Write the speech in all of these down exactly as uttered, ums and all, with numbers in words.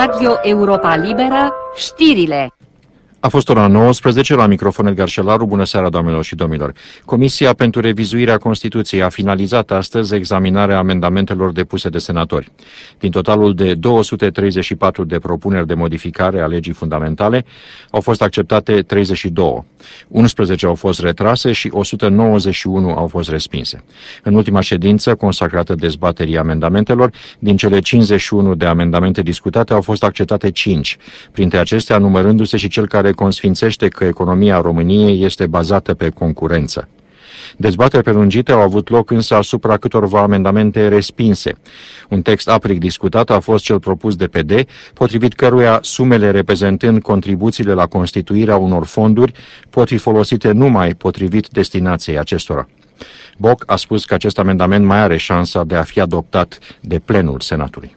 Radio Europa Liberă, știrile. A fost ora nouăsprezece, la microfon Edgar Șelaru. Bună seara, doamnelor și domnilor. Comisia pentru revizuirea Constituției a finalizat astăzi examinarea amendamentelor depuse de senatori. Din totalul de două sute treizeci și patru de propuneri de modificare a legii fundamentale, au fost acceptate treizeci și două. unsprezece au fost retrase și o sută nouăzeci și unu au fost respinse. În ultima ședință, consacrată dezbaterii amendamentelor, din cele cincizeci și unu de amendamente discutate, au fost acceptate cinci, printre acestea numărându-se și cel care consfințește că economia României este bazată pe concurență. Dezbateri prelungite au avut loc însă asupra câtorva amendamente respinse. Un text aprig discutat a fost cel propus de P D, potrivit căruia sumele reprezentând contribuțiile la constituirea unor fonduri pot fi folosite numai potrivit destinației acestora. Boc a spus că acest amendament mai are șansa de a fi adoptat de plenul Senatului.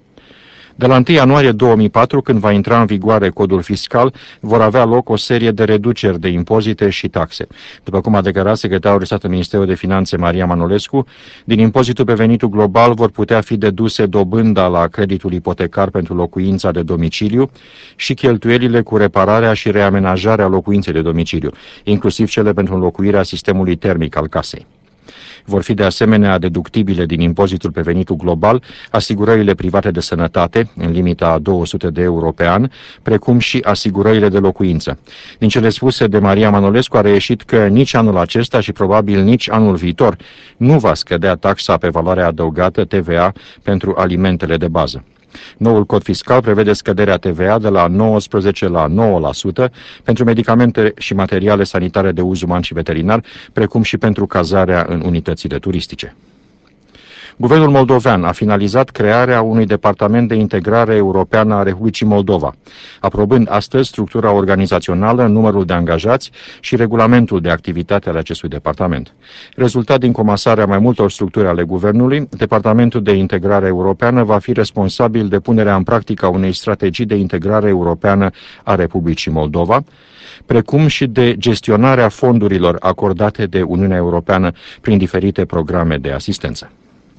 De la întâi ianuarie două mii patru, când va intra în vigoare codul fiscal, vor avea loc o serie de reduceri de impozite și taxe. După cum a declarat secretarul de stat în Ministerul de Finanțe Maria Manolescu, din impozitul pe venitul global vor putea fi deduse dobânda la creditul ipotecar pentru locuința de domiciliu și cheltuielile cu repararea și reamenajarea locuinței de domiciliu, inclusiv cele pentru înlocuirea sistemului termic al casei. Vor fi de asemenea deductibile din impozitul pe venitul global asigurările private de sănătate, în limita a două sute de euro pe an, precum și asigurările de locuință. Din cele spuse de Maria Manolescu a reieșit că nici anul acesta și probabil nici anul viitor nu va scădea taxa pe valoare adăugată T V A pentru alimentele de bază. Noul cod fiscal prevede scăderea T V A de la nouăsprezece la nouă la sută pentru medicamente și materiale sanitare de uz uman și veterinar, precum și pentru cazarea în unitățile turistice. Guvernul moldovean a finalizat crearea unui departament de integrare europeană a Republicii Moldova, aprobând astăzi structura organizațională, numărul de angajați și regulamentul de activitate al acestui departament. Rezultat din comasarea mai multor structuri ale guvernului, Departamentul de Integrare Europeană va fi responsabil de punerea în practică a unei strategii de integrare europeană a Republicii Moldova, precum și de gestionarea fondurilor acordate de Uniunea Europeană prin diferite programe de asistență.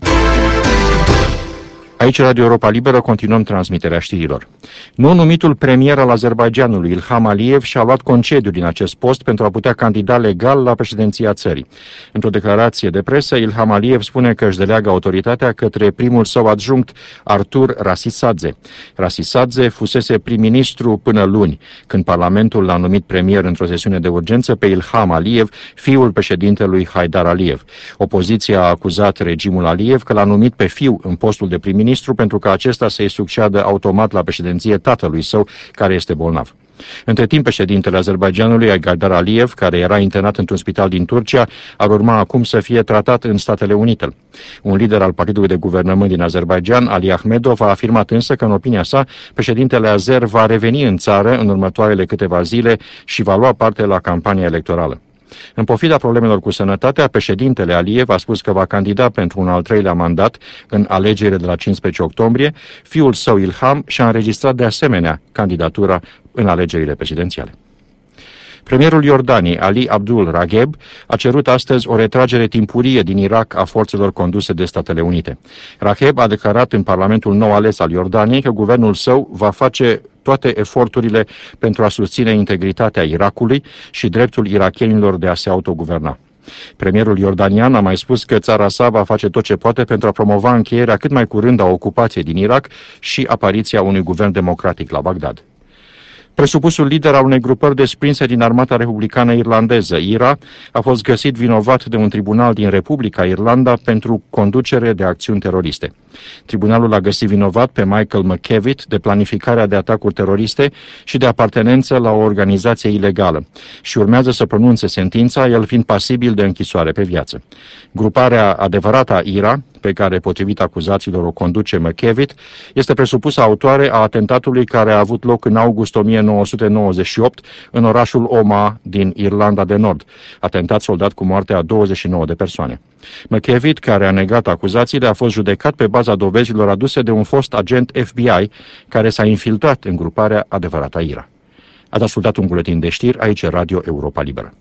Aici, Radio Europa Liberă, continuăm transmiterea știrilor. Nou numitul premier al Azerbaidjanului, Ilham Aliyev, și-a luat concediu din acest post pentru a putea candida legal la președinția țării. Într-o declarație de presă, Ilham Aliyev spune că își deleagă autoritatea către primul său adjunct, Artur Rasisadze. Rasisadze fusese prim-ministru până luni, când Parlamentul l-a numit premier într-o sesiune de urgență pe Ilham Aliyev, fiul președintelui Haidar Aliyev. Opoziția a acuzat regimul Aliyev că l-a numit pe fiu în postul de prim-ministru pentru ca acesta să-i succeadă automat la președinție tatălui său, care este bolnav. Între timp, președintele Azerbaidjanului, Haidar Aliyev, care era internat într-un spital din Turcia, ar urma acum să fie tratat în Statele Unite. Un lider al partidului de guvernământ din Azerbaidjan, Ali Ahmedov, a afirmat însă că, în opinia sa, președintele azer va reveni în țară în următoarele câteva zile și va lua parte la campania electorală. În pofida problemelor cu sănătatea, președintele Aliyev a spus că va candida pentru un al treilea mandat în alegerile de la cincisprezece octombrie. Fiul său, Ilham, și-a înregistrat de asemenea candidatura în alegerile prezidențiale. Premierul Iordaniei, Ali Abdul Ragheb, a cerut astăzi o retragere timpurie din Irak a forțelor conduse de Statele Unite. Ragheb a declarat în Parlamentul nou ales al Iordaniei că guvernul său va face toate eforturile pentru a susține integritatea Irakului și dreptul irakienilor de a se autoguverna. Premierul iordanian a mai spus că țara sa va face tot ce poate pentru a promova încheierea cât mai curând a ocupației din Irak și apariția unui guvern democratic la Bagdad. Presupusul lider al unei grupări desprinse din armata republicană irlandeză, I R A, a fost găsit vinovat de un tribunal din Republica Irlanda pentru conducere de acțiuni teroriste. Tribunalul a găsit vinovat pe Michael McKevitt de planificarea de atacuri teroriste și de apartenență la o organizație ilegală și urmează să pronunțe sentința, el fiind pasibil de închisoare pe viață. Gruparea adevărată a I R A, pe care, potrivit acuzațiilor, o conduce McKevitt, este presupusă autoare a atentatului care a avut loc în august o mie nouă sute nouăzeci și opt în orașul Omagh din Irlanda de Nord, atentat soldat cu moartea a douăzeci și nouă de persoane. McKevitt, care a negat acuzațiile, a fost judecat pe baza dovezilor aduse de un fost agent F B I care s-a infiltrat în gruparea adevărată a I R A. Ați ascultat un buletin de știri, aici Radio Europa Liberă.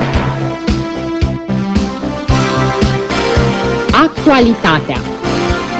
Actualitatea.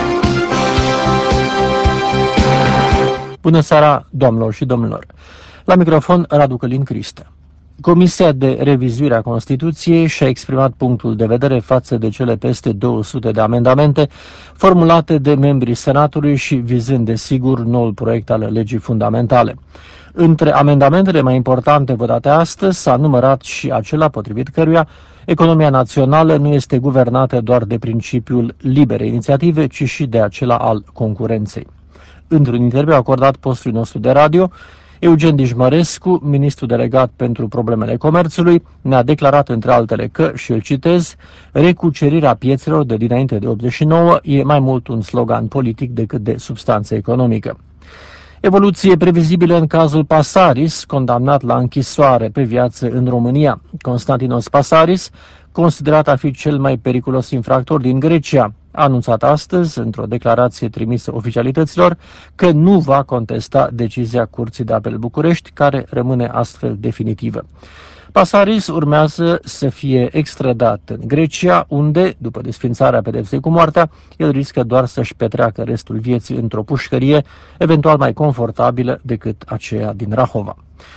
Bună seara, doamnelor și domnilor! La microfon, Radu Călin Cristă. Comisia de revizuire a Constituției și-a exprimat punctul de vedere față de cele peste două sute de amendamente formulate de membrii Senatului și vizând, desigur, noul proiect al legii fundamentale. Între amendamentele mai importante votate astăzi s-a numărat și acela potrivit căruia economia națională nu este guvernată doar de principiul liberei inițiative, ci și de acela al concurenței. Într-un interviu acordat postului nostru de radio, Eugen Dijmărescu, ministru delegat pentru problemele comerțului, ne-a declarat între altele că, și îl citez, recucerirea piețelor de dinainte de optzeci și nouă e mai mult un slogan politic decât de substanță economică. Evoluție previzibilă în cazul Pasaris, condamnat la închisoare pe viață în România. Constantinos Pasaris, considerat a fi cel mai periculos infractor din Grecia, a anunțat astăzi, într-o declarație trimisă oficialităților, că nu va contesta decizia Curții de Apel București, care rămâne astfel definitivă. Pasaris urmează să fie extradat în Grecia, unde, după desfințarea pedepsei cu moartea, el riscă doar să-și petreacă restul vieții într-o pușcărie, eventual mai confortabilă decât aceea din Rahova.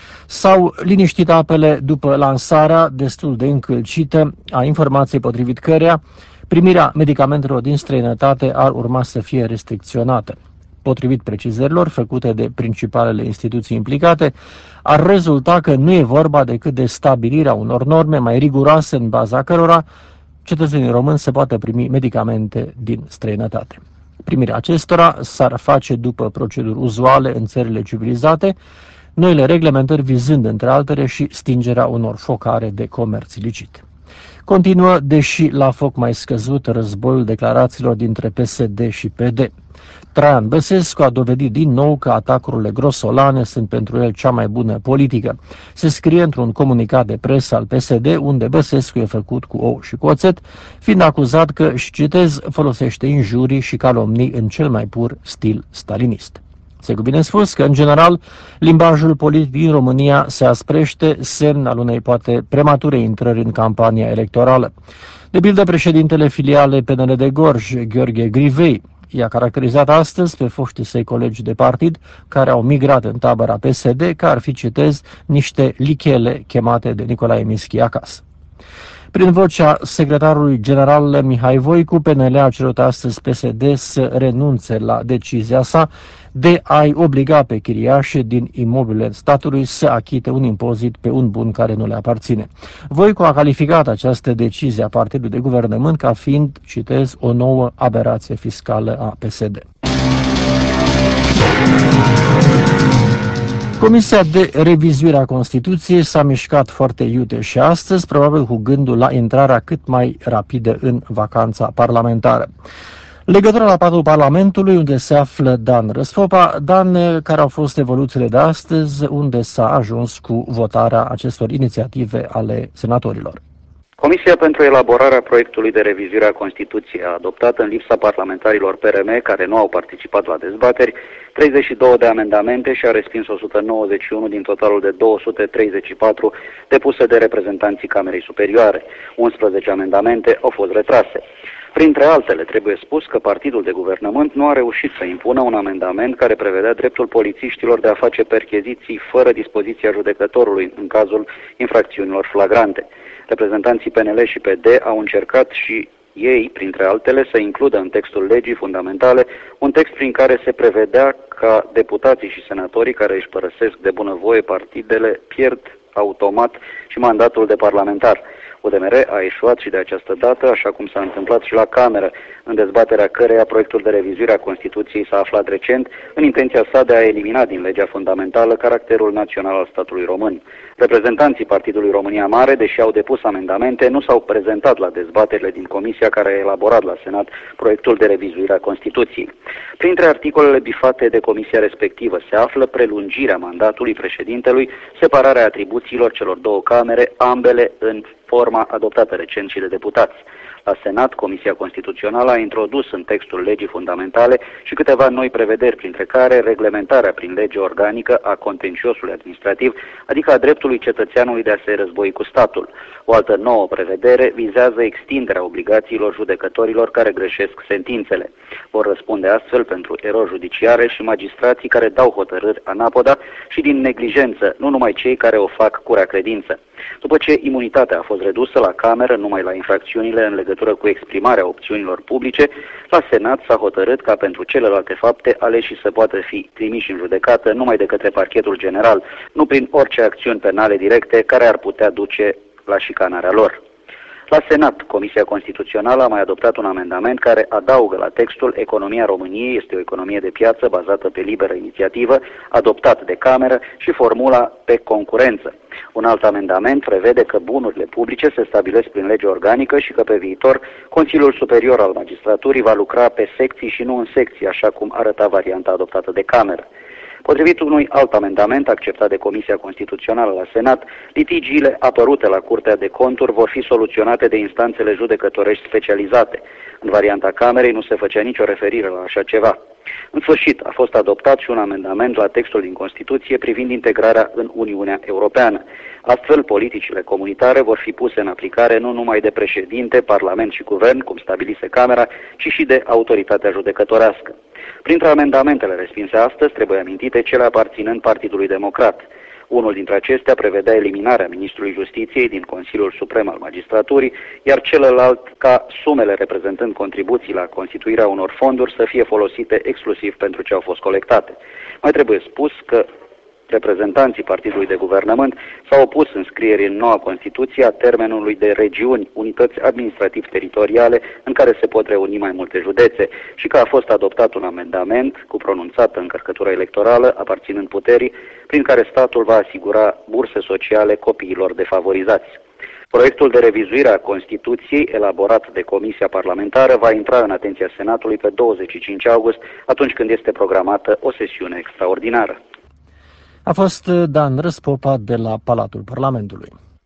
S-au liniștit apele după lansarea destul de încălcită a informației potrivit căreia primirea medicamentelor din străinătate ar urma să fie restricționată. Potrivit precizărilor făcute de principalele instituții implicate, ar rezulta că nu e vorba decât de stabilirea unor norme mai riguroase în baza cărora cetățenii români să poată primi medicamente din străinătate. Primirea acestora s-ar face după proceduri uzuale în țările civilizate, noile reglementări vizând, între altele, și stingerea unor focare de comerț ilicit. Continuă, deși la foc mai scăzut, războiul declarațiilor dintre P S D și P D. Traian Băsescu a dovedit din nou că atacurile grosolane sunt pentru el cea mai bună politică. Se scrie într-un comunicat de presă al P S D, unde Băsescu e făcut cu ou și cu oțet, fiind acuzat că, și citez, folosește injurii și calomnii în cel mai pur stil stalinist. Se cuvine spus că, în general, limbajul politic din România se asprește, semn al unei poate premature intrări în campania electorală. De pildă, președintele filiale P N L de Gorj, Gheorghe Grivei, i-a caracterizat astăzi pe foștii săi colegi de partid care au migrat în tabăra P S D, că ar fi, citez, niște lichele chemate de Nicolae Mischi acasă. Prin vocea secretarului general Mihai Voicu, P N L a cerut astăzi P S D să renunțe la decizia sa de a-i obliga pe chiriași din imobilele statului să achite un impozit pe un bun care nu le aparține. Voicu a calificat această decizie a partidului de guvernământ ca fiind, citez, o nouă aberație fiscală a P S D. Comisia de revizuire a Constituției s-a mișcat foarte iute și astăzi, probabil cu gândul la intrarea cât mai rapidă în vacanța parlamentară. Legătura la patul Parlamentului, unde se află Dan Răsfopa. Dan, care au fost evoluțiile de astăzi, unde s-a ajuns cu votarea acestor inițiative ale senatorilor? Comisia pentru elaborarea proiectului de revizuire a Constituției a adoptat, în lipsa parlamentarilor P R M care nu au participat la dezbateri, treizeci și două de amendamente și a respins o sută nouăzeci și unu din totalul de două sute treizeci și patru depuse de reprezentanții Camerei Superioare. unsprezece amendamente au fost retrase. Printre altele, trebuie spus că partidul de guvernământ nu a reușit să impună un amendament care prevedea dreptul polițiștilor de a face percheziții fără dispoziția judecătorului în cazul infracțiunilor flagrante. Reprezentanții P N L și P D au încercat și ei, printre altele, să includă în textul legii fundamentale un text prin care se prevedea ca deputații și senatorii care își părăsesc de bunăvoie partidele pierd automat și mandatul de parlamentar. U D M R a eșuat și de această dată, așa cum s-a întâmplat și la Cameră, în dezbaterea căreia proiectul de revizuire a Constituției s-a aflat recent, în intenția sa de a elimina din legea fundamentală caracterul național al statului român. Reprezentanții Partidului România Mare, deși au depus amendamente, nu s-au prezentat la dezbaterile din comisia care a elaborat la Senat proiectul de revizuire a Constituției. Printre articolele bifate de comisia respectivă se află prelungirea mandatului președintelui, separarea atribuțiilor celor două camere, ambele în forma adoptată recent și de deputați. La Senat, Comisia Constituțională a introdus în textul legii fundamentale și câteva noi prevederi, printre care reglementarea prin lege organică a contenciosului administrativ, adică a dreptului dreptului cetățeanului de a se război cu statul. O altă nouă prevedere vizează extinderea obligațiilor judecătorilor care greșesc sentințele. Vor răspunde astfel pentru erori judiciare și magistrații care dau hotărâri anapoda și din neglijență, nu numai cei care o fac cu rea credință. După ce imunitatea a fost redusă la cameră numai la infracțiunile în legătură cu exprimarea opțiunilor publice, la Senat s-a hotărât ca pentru celelalte fapte aleșii să poată fi trimiși în judecată numai de către parchetul general, nu prin orice acțiuni penale directe care ar putea duce la șicanarea lor. La Senat, Comisia Constituțională a mai adoptat un amendament care adaugă la textul "Economia României este o economie de piață bazată pe liberă inițiativă", adoptat de Cameră, și formula "pe concurență". Un alt amendament prevede că bunurile publice se stabilesc prin lege organică și că pe viitor Consiliul Superior al Magistraturii va lucra pe secții și nu în secții, așa cum arăta varianta adoptată de Cameră. Potrivit unui alt amendament acceptat de Comisia Constituțională la Senat, litigiile apărute la Curtea de Conturi vor fi soluționate de instanțele judecătorești specializate. În varianta Camerei nu se făcea nicio referire la așa ceva. În sfârșit, a fost adoptat și un amendament la textul din Constituție privind integrarea în Uniunea Europeană. Astfel, politicile comunitare vor fi puse în aplicare nu numai de președinte, Parlament și Guvern, cum stabilise Camera, ci și de autoritatea judecătorească. Printre amendamentele respinse astăzi trebuie amintite cele aparținând Partidului Democrat. Unul dintre acestea prevedea eliminarea Ministrului Justiției din Consiliul Suprem al Magistraturii, iar celălalt ca sumele reprezentând contribuții la constituirea unor fonduri să fie folosite exclusiv pentru ce au fost colectate. Mai trebuie spus că reprezentanții Partidului de Guvernământ s-au opus înscrierii în noua Constituție a termenului de regiuni, unități administrativ-teritoriale, în care se pot reuni mai multe județe, și că a fost adoptat un amendament cu pronunțată încărcătură electorală aparținând puterii, prin care statul va asigura burse sociale copiilor defavorizați. Proiectul de revizuire a Constituției, elaborat de Comisia Parlamentară, va intra în atenția Senatului pe douăzeci și cinci august, atunci când este programată o sesiune extraordinară. A fost Dan Răspopa de la Palatul Parlamentului.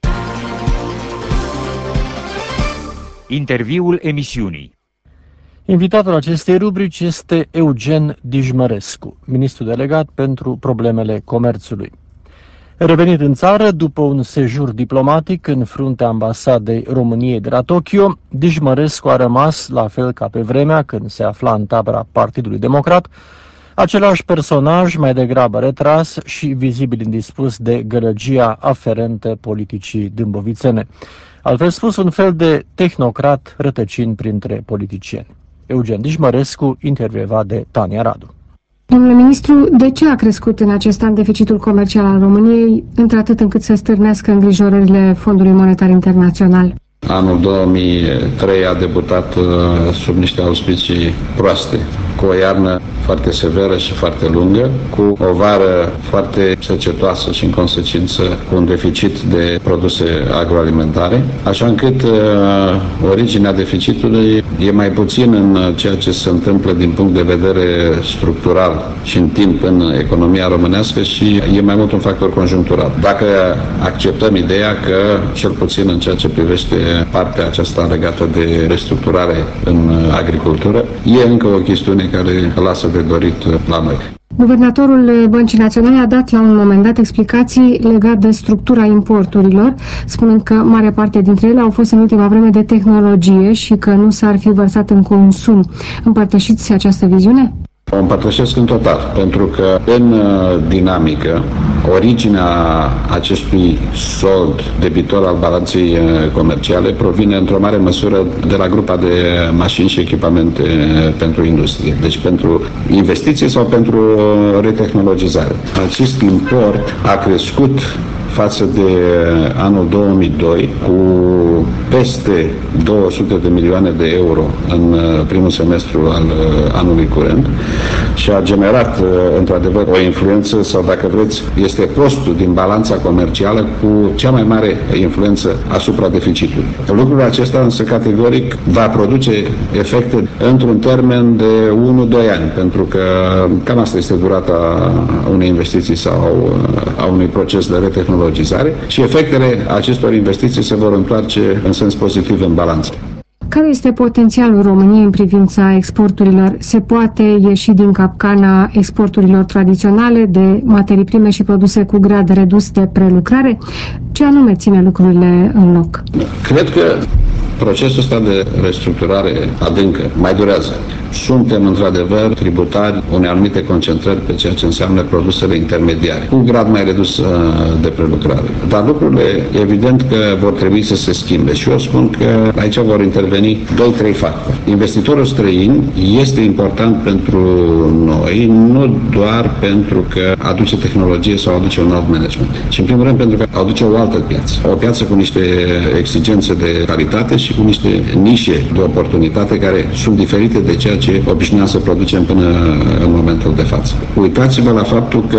Interviul emisiunii. Invitatul acestei rubrici este Eugen Dijmărescu, ministru delegat pentru problemele comerțului. Revenit în țară după un sejur diplomatic în fruntea ambasadei României de la Tokyo, Dijmărescu a rămas, la fel ca pe vremea când se afla în tabăra Partidului Democrat, același personaj, mai degrabă retras și vizibil indispus de gălăgia aferentă politicii dâmbovițene. Altfel spus, un fel de tehnocrat rătăcind printre politicieni. Eugen Dijmărescu, intervievat de Tania Radu. Domnule ministru, de ce a crescut în acest an deficitul comercial al României, într-atât încât să stârnească îngrijorările Fondului Monetar Internațional? Anul două mii trei a debutat sub niște auspicii proaste, cu o iarnă foarte severă și foarte lungă, cu o vară foarte secetoasă și în consecință cu un deficit de produse agroalimentare, așa încât uh, originea deficitului e mai puțin în ceea ce se întâmplă din punct de vedere structural și în timp în economia românească și e mai mult un factor conjunctural. Dacă acceptăm ideea că, cel puțin în ceea ce privește partea aceasta legată de restructurare în agricultură, e încă o chestiune care lasă de dorit la noi. Guvernatorul Băncii Naționale a dat la un moment dat explicații legate de structura importurilor, spunând că mare parte dintre ele au fost în ultima vreme de tehnologie și că nu s-ar fi vărsat în consum. Împărtășiți această viziune? O împărtășesc în total, pentru că în dinamică, originea acestui sold debitor al balanței comerciale provine într-o mare măsură de la grupa de mașini și echipamente pentru industrie, deci pentru investiții sau pentru retehnologizare. Acest import a crescut față de anul două mii doi cu peste două sute de milioane de euro în primul semestru al anului curent și a generat într-adevăr o influență, sau dacă vreți, este postul din balanța comercială cu cea mai mare influență asupra deficitului. Lucrul acesta însă categoric va produce efecte într-un termen de unu doi ani, pentru că cam asta este durata unei investiții sau a unui proces de retehnologizare și efectele acestor investiții se vor întoarce în sens pozitiv în balanță. Care este potențialul României în privința exporturilor? Se poate ieși din capcana exporturilor tradiționale de materii prime și produse cu grad redus de prelucrare? Ce anume ține lucrurile în loc? Cred că procesul ăsta de restructurare adâncă mai durează. Suntem, într-adevăr, tributari unei anumite concentrări pe ceea ce înseamnă produsele intermediare, cu grad mai redus uh, de prelucrare. Dar lucrurile, evident că vor trebui să se schimbe și eu spun că aici vor interveni doi, trei factori. Investitorul străin este important pentru noi, nu doar pentru că aduce tehnologie sau aduce un alt management, ci în primul rând pentru că aduce o altă piață. O piață cu niște exigențe de calitate și cu niște nișe de oportunitate care sunt diferite de ceea ce obișnuiam să producem până în momentul de față. Uitați-vă la faptul că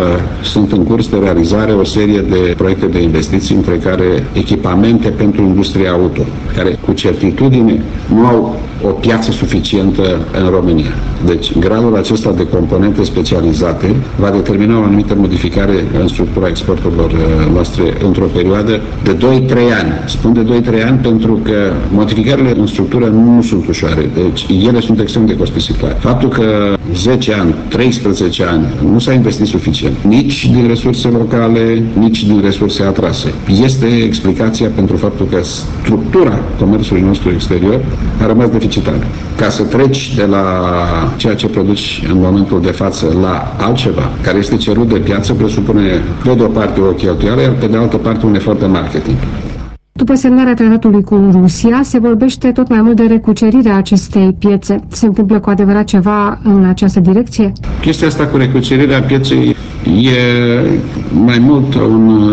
sunt în curs de realizare o serie de proiecte de investiții, între care echipamente pentru industria auto, care cu certitudine nu au o piață suficientă în România. Deci, gradul acesta de componente specializate va determina o anumită modificare în structura exporturilor noastre într-o perioadă de doi trei ani. Spun de doi trei ani pentru că modificările în structură nu sunt ușoare. Deci, ele sunt extrem de costisitoare. Faptul că zece ani, treisprezece ani nu s-a investit suficient, nici din resurse locale, nici din resurse atrase, este explicația pentru faptul că structura comerțului nostru exterior a rămas deficitară. Ca să treci de la ceea ce produci în momentul de față la altceva care este cerut de piață, presupune pe de o parte o cheltuială, iar pe de altă parte un efort de marketing. După semnarea tratatului cu Rusia, se vorbește tot mai mult de recucerirea acestei piețe. Se întâmplă cu adevărat ceva în această direcție? Chestia asta cu recucerirea pieței e mai mult un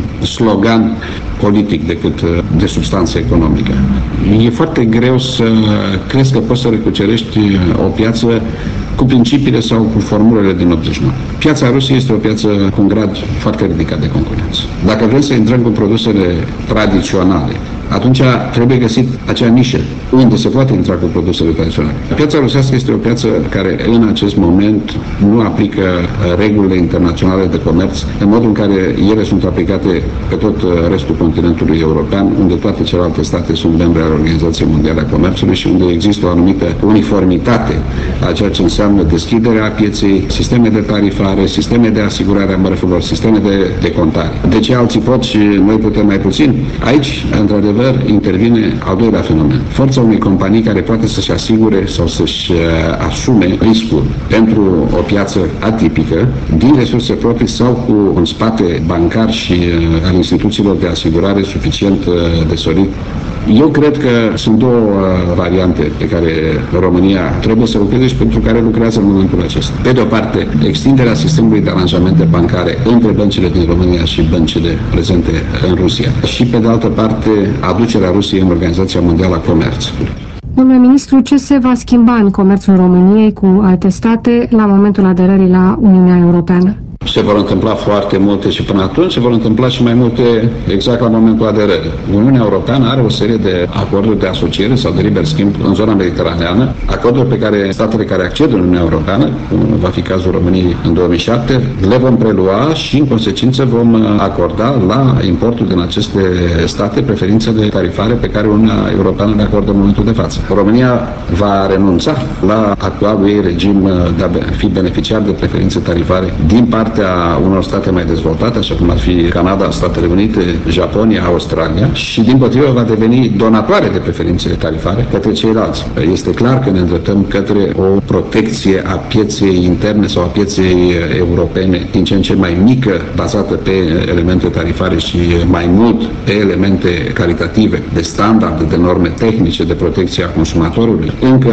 slogan politic decât de substanță economică. E foarte greu să crezi că poți să recucerești o piață cu principiile sau cu formulele din optzeci și nouă. Piața Rusiei este o piață cu un grad foarte ridicat de concurență. Dacă vrem să intrăm cu produsele tradiționale, atunci trebuie găsit acea nișă unde se poate intra cu produsele tradiționale. Piața rusească este o piață care în acest moment nu aplică regulile internaționale de comerț în modul în care ele sunt aplicate pe tot restul continentului european, unde toate celelalte state sunt membre ale Organizației Mondiale a Comerțului și unde există o anumită uniformitate a ceea ce înseamnă deschiderea pieței, sisteme de tarifare, sisteme de asigurare a mărfurilor, sisteme de, de contare. De ce alții pot și noi putem mai puțin? Aici, într-adevăr, intervine al doilea fenomen. Forța unei companii care poate să-și asigure sau să-și uh, asume riscul pentru o piață atipică din resurse proprii sau cu un spate bancar și uh, al instituțiilor de asigurare suficient uh, de solid. Eu cred că sunt două uh, variante pe care România trebuie să lucreze și pentru care lucrează în momentul acesta. Pe de o parte, extinderea sistemului de aranjamente bancare între băncile din România și băncile prezente în Rusia. Și pe de altă parte, aducerea Rusiei în Organizația Mondială a Comerțului. Domnule ministru, ce se va schimba în comerțul României cu alte state la momentul aderării la Uniunea Europeană? Se vor întâmpla foarte multe și până atunci se vor întâmpla și mai multe exact la momentul aderării. Uniunea Europeană are o serie de acorduri de asociere sau de liber schimb în zona mediteraneană, acorduri pe care statele care acced în Uniunea Europeană, va fi cazul României în două mii șapte, le vom prelua și în consecință vom acorda la importul din aceste state preferințele tarifare pe care Uniunea Europeană le acordă în momentul de față. România va renunța la actualul ei regim de a fi beneficiar de preferințe tarifare din partea unor state mai dezvoltate, așa cum ar fi Canada, Statele Unite, Japonia, Australia, și din potrivă va deveni donatoare de preferințe tarifare către ceilalți. Este clar că ne îndreptăm către o protecție a pieței interne sau a pieței europene din ce în ce mai mică, bazată pe elemente tarifare și mai mult pe elemente calitative, de standarde, de norme tehnice, de protecție a consumatorului. Încă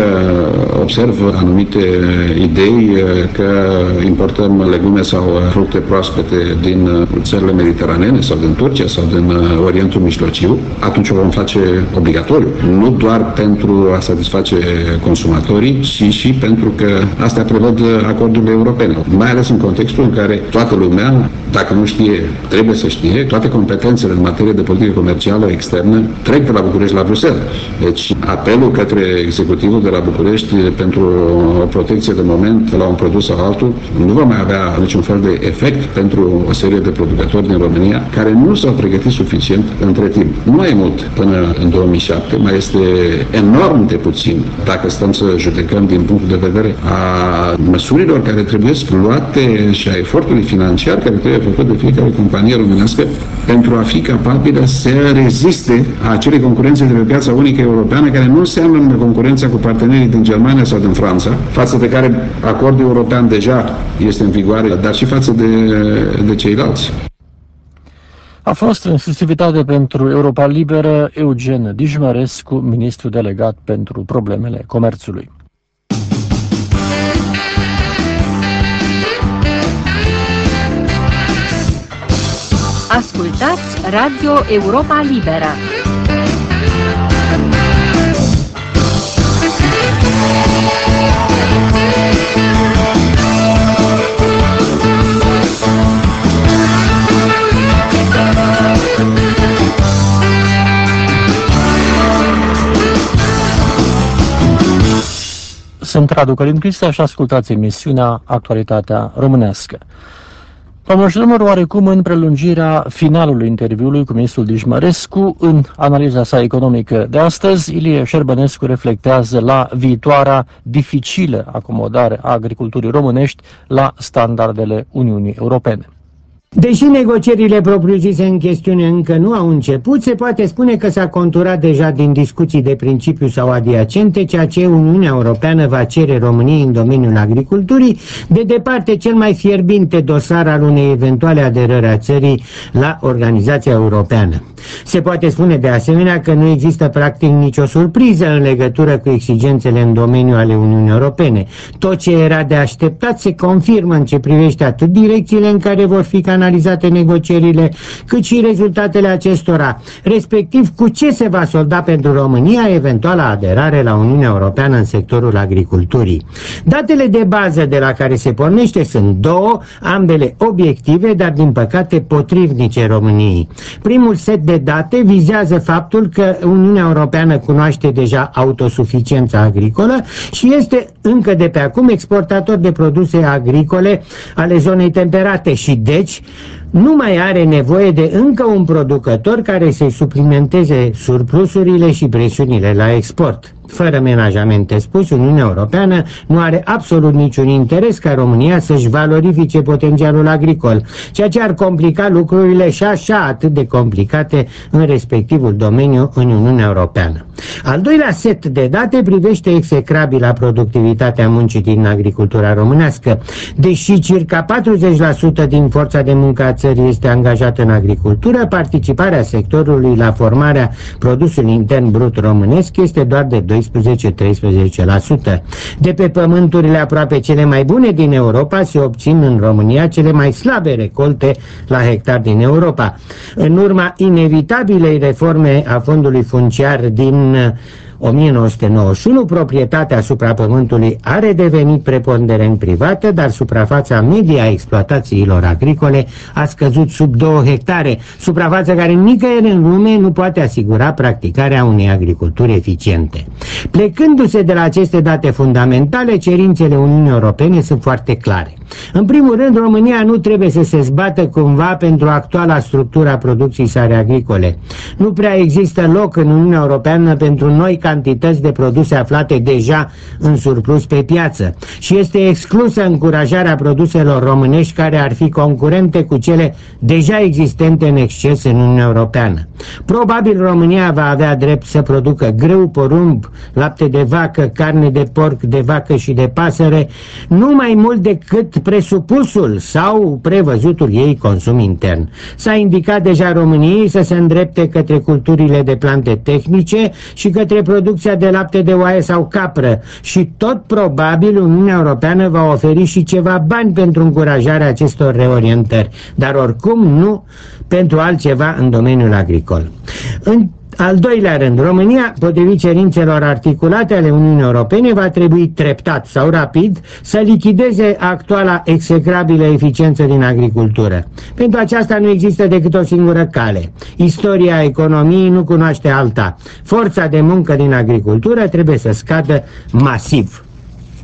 observ anumite idei că importăm legume sau fructe proaspete din țările mediteranene sau din Turcia sau din Orientul Mijlociu, atunci o vom face obligatoriu. Nu doar pentru a satisface consumatorii, ci și pentru că astea prevăd acordurile europene. Mai ales în contextul în care toată lumea, dacă nu știe, trebuie să știe, toate competențele în materie de politică comercială externă trec de la București la Bruxelles. Deci apelul către executivul de la București pentru o protecție de moment la un produs sau altul nu va mai avea niciun fel fel de efect pentru o serie de producători din România care nu s-au pregătit suficient între timp. Nu mai e mult până în două mii șapte, mai este enorm de puțin dacă stăm să judecăm din punctul de vedere a măsurilor care trebuie luate și a efortului financiar care trebuie făcut de fiecare companie românească pentru a fi capabilă să reziste acele concurențe de pe piața unică europeană care nu înseamnă concurența cu partenerii din Germania sau din Franța, față de care acordul european deja este în vigoare, dar și față de, de ceilalți. A fost în exclusivitate pentru Europa Liberă Eugen Dijmărescu, ministru delegat pentru problemele comerțului. Ascultați Radio Europa Liberă. Sunt Radu Călin Cristea și ascultați emisiunea Actualitatea Românească. Doamnelor și domnilor, oarecum în prelungirea finalului interviului cu ministrul Dijmărescu, în analiza sa economică de astăzi, Ilie Șerbănescu reflectează la viitoarea dificilă acomodare a agriculturii românești la standardele Uniunii Europene. Deși negocierile propriu-zise în chestiune încă nu au început, se poate spune că s-a conturat deja din discuții de principiu sau adiacente ceea ce Uniunea Europeană va cere României în domeniul agriculturii, de departe cel mai fierbinte dosar al unei eventuale aderări a țării la Organizația Europeană. Se poate spune de asemenea că nu există practic nicio surpriză în legătură cu exigențele în domeniul ale Uniunii Europene. Tot ce era de așteptat se confirmă în ce privește atât direcțiile în care vor fi analizate negocierile, cât și rezultatele acestora, respectiv cu ce se va solda pentru România eventuala aderare la Uniunea Europeană în sectorul agriculturii. Datele de bază de la care se pornește sunt două, ambele obiective, dar din păcate potrivnice României. Primul set de date vizează faptul că Uniunea Europeană cunoaște deja autosuficiența agricolă și este încă de pe acum exportator de produse agricole ale zonei temperate și deci nu mai are nevoie de încă un producător care să-i suplimenteze surplusurile și presiunile la export. Fără menajamente spus, Uniunea Europeană nu are absolut niciun interes ca România să-și valorifice potențialul agricol, ceea ce ar complica lucrurile și așa atât de complicate în respectivul domeniu în Uniunea Europeană. Al doilea set de date privește execrabila productivitatea muncii din agricultura românească. Deși circa patruzeci la sută din forța de muncă a țării este angajată în agricultură, participarea sectorului la formarea produsului intern brut românesc este doar de doisprezece-treisprezece la sută. De pe pământurile aproape cele mai bune din Europa se obțin în România cele mai slabe recolte la hectar din Europa. În urma inevitabilei reforme a fondului funciar din o mie nouă sute nouăzeci și unu, proprietatea asupra pământului a redevenit preponderent privată, dar suprafața medie a exploatațiilor agricole a scăzut sub două hectare, suprafață care nicăieri în lume nu poate asigura practicarea unei agriculturi eficiente. Plecându-se de la aceste date fundamentale, cerințele Uniunii Europene sunt foarte clare. În primul rând, România nu trebuie să se zbată cumva pentru actuala structură a producției sale agricole. Nu prea există loc în Uniunea Europeană pentru noi cantități de produse aflate deja în surplus pe piață și este exclusă încurajarea produselor românești care ar fi concurente cu cele deja existente în exces în Uniunea Europeană. Probabil România va avea drept să producă grâu, porumb, lapte de vacă, carne de porc, de vacă și de pasăre, nu mai mult decât presupusul sau prevăzutul ei consum intern. S-a indicat deja României să se îndrepte către culturile de plante tehnice și către producția de lapte de oaie sau capră și tot probabil Uniunea Europeană va oferi și ceva bani pentru încurajarea acestor reorientări, dar oricum nu pentru altceva în domeniul agricol. În al doilea rând, România, potrivit cerințelor articulate ale Uniunii Europene, va trebui treptat sau rapid să lichideze actuala execrabilă eficiență din agricultură. Pentru aceasta nu există decât o singură cale. Istoria economiei nu cunoaște alta. Forța de muncă din agricultură trebuie să scadă masiv.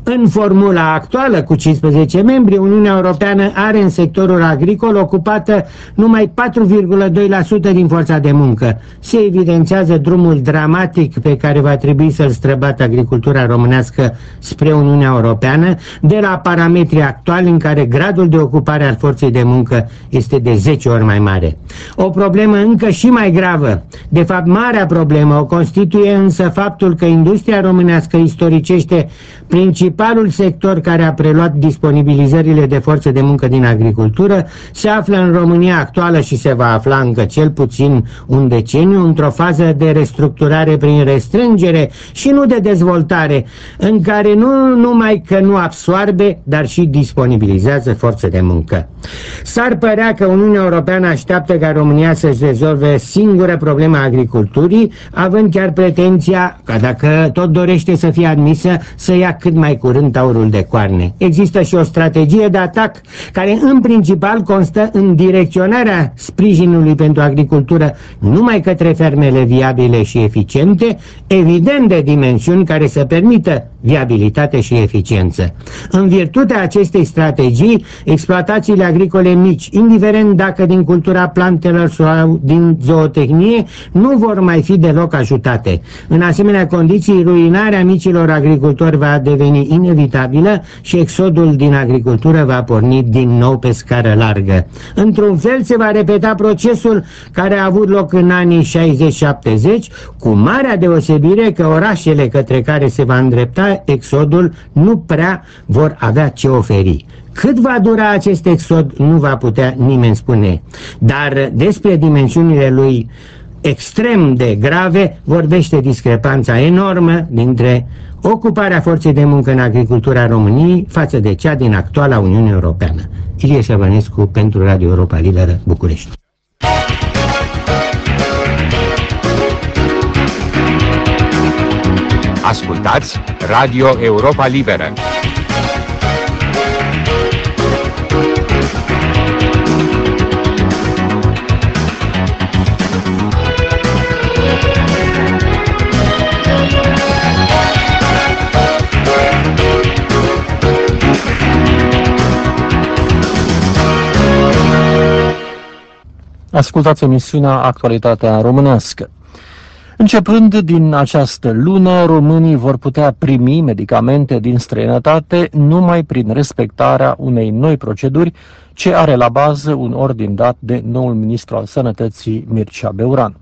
În formula actuală, cu cincisprezece membri, Uniunea Europeană are în sectorul agricol ocupată numai patru virgulă doi la sută din forța de muncă. Se evidențiază drumul dramatic pe care va trebui să-l străbată agricultura românească spre Uniunea Europeană, de la parametrii actuali în care gradul de ocupare al forței de muncă este de zece ori mai mare. O problemă încă și mai gravă, de fapt marea problemă, o constituie însă faptul că industria românească istoricește principalul sector care a preluat disponibilizările de forță de muncă din agricultură, se află în România actuală și se va afla încă cel puțin un deceniu într-o fază de restructurare prin restrângere și nu de dezvoltare, în care nu numai că nu absoarbe, dar și disponibilizează forță de muncă. S-ar părea că Uniunea Europeană așteaptă ca România să-și rezolve singură problema agriculturii, având chiar pretenția ca, dacă tot dorește să fie admisă, să ia cât mai curând taurul de coarne. Există și o strategie de atac care în principal constă în direcționarea sprijinului pentru agricultură numai către fermele viabile și eficiente, evident de dimensiuni care să permită viabilitate și eficiență. În virtutea acestei strategii, exploatațiile agricole mici, indiferent dacă din cultura plantelor sau din zootehnie, nu vor mai fi deloc ajutate. În asemenea condiții, ruinarea micilor agricultori va deveni inevitabilă și exodul din agricultură va porni din nou pe scară largă. Într-un fel se va repeta procesul care a avut loc în anii șaizeci șaptezeci, cu marea deosebire că orașele către care se va îndrepta exodul nu prea vor avea ce oferi. Cât va dura acest exod nu va putea nimeni spune, dar despre dimensiunile lui extrem de grave vorbește discrepanța enormă dintre ocuparea forței de muncă în agricultura României față de cea din actuala Uniune Europeană. Ilie Șabănescu pentru Radio Europa Liberă, București. Ascultați Radio Europa Liberă. Ascultați emisiunea Actualitatea Românească. Începând din această lună, românii vor putea primi medicamente din străinătate numai prin respectarea unei noi proceduri ce are la bază un ordin dat de noul ministru al Sănătății, Mircea Beuran.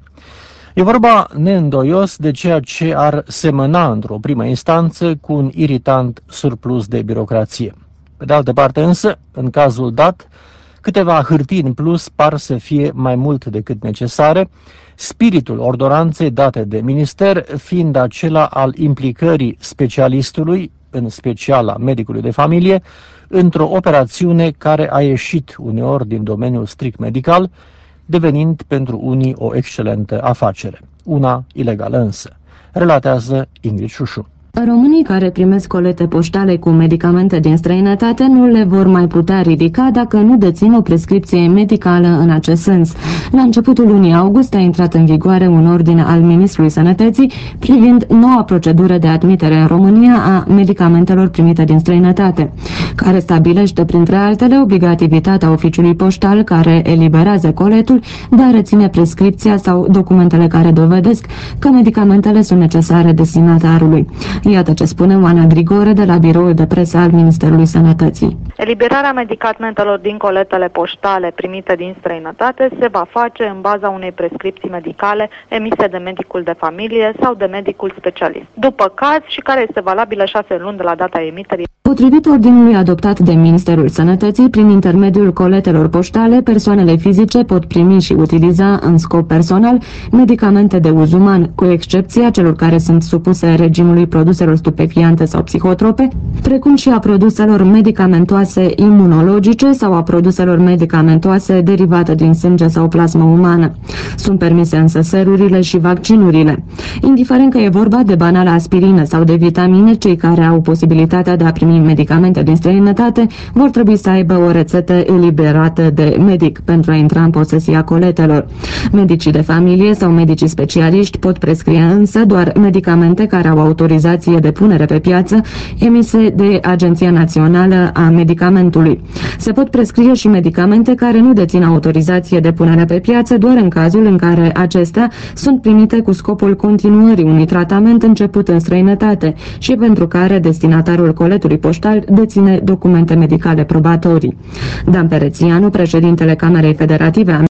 E vorba neîndoios de ceea ce ar semăna într-o primă instanță cu un iritant surplus de birocrație. Pe de altă parte însă, în cazul dat, câteva hârtii în plus par să fie mai mult decât necesare, spiritul ordonanței date de minister fiind acela al implicării specialistului, în special a medicului de familie, într-o operațiune care a ieșit uneori din domeniul strict medical, devenind pentru unii o excelentă afacere, una ilegală însă, relatează Ingrid Șușu. Românii care primesc colete poștale cu medicamente din străinătate nu le vor mai putea ridica dacă nu dețin o prescripție medicală în acest sens. La începutul lunii august a intrat în vigoare un ordine al Ministrului Sănătății privind noua procedură de admitere în România a medicamentelor primite din străinătate, care stabilește, printre altele, obligativitatea oficiului poștal care eliberează coletul de a reține prescripția sau documentele care dovedesc că medicamentele sunt necesare destinatarului. Iată ce spune Oana Grigore de la biroul de presă al Ministerului Sănătății. Eliberarea medicamentelor din coletele poștale primite din străinătate se va face în baza unei prescripții medicale emise de medicul de familie sau de medicul specialist, după caz și care este valabilă șase luni de la data emiterii. Potrivit ordinului adoptat de Ministerul Sănătății, prin intermediul coletelor poștale, persoanele fizice pot primi și utiliza în scop personal medicamente de uz uman, cu excepția celor care sunt supuse regimului produselor stupefiante sau psihotrope, precum și a produselor medicamentoase imunologice sau a produselor medicamentoase derivate din sânge sau plasmă umană. Sunt permise însă serurile și vaccinurile. Indiferent că e vorba de banală aspirină sau de vitamine, cei care au posibilitatea de a primi medicamente din străinătate vor trebui să aibă o rețetă eliberată de medic pentru a intra în posesia coletelor. Medicii de familie sau medicii specialiști pot prescrie însă doar medicamente care au autorizație de punere pe piață emise de Agenția Națională a Medicamentului. Se pot prescrie și medicamente care nu dețin autorizație de punere pe piață doar în cazul în care acestea sunt primite cu scopul continuării unui tratament început în străinătate și pentru care destinatarul coletului poștal deține documente medicale probatorii. Dan Perețianu, președintele Camerei Federative a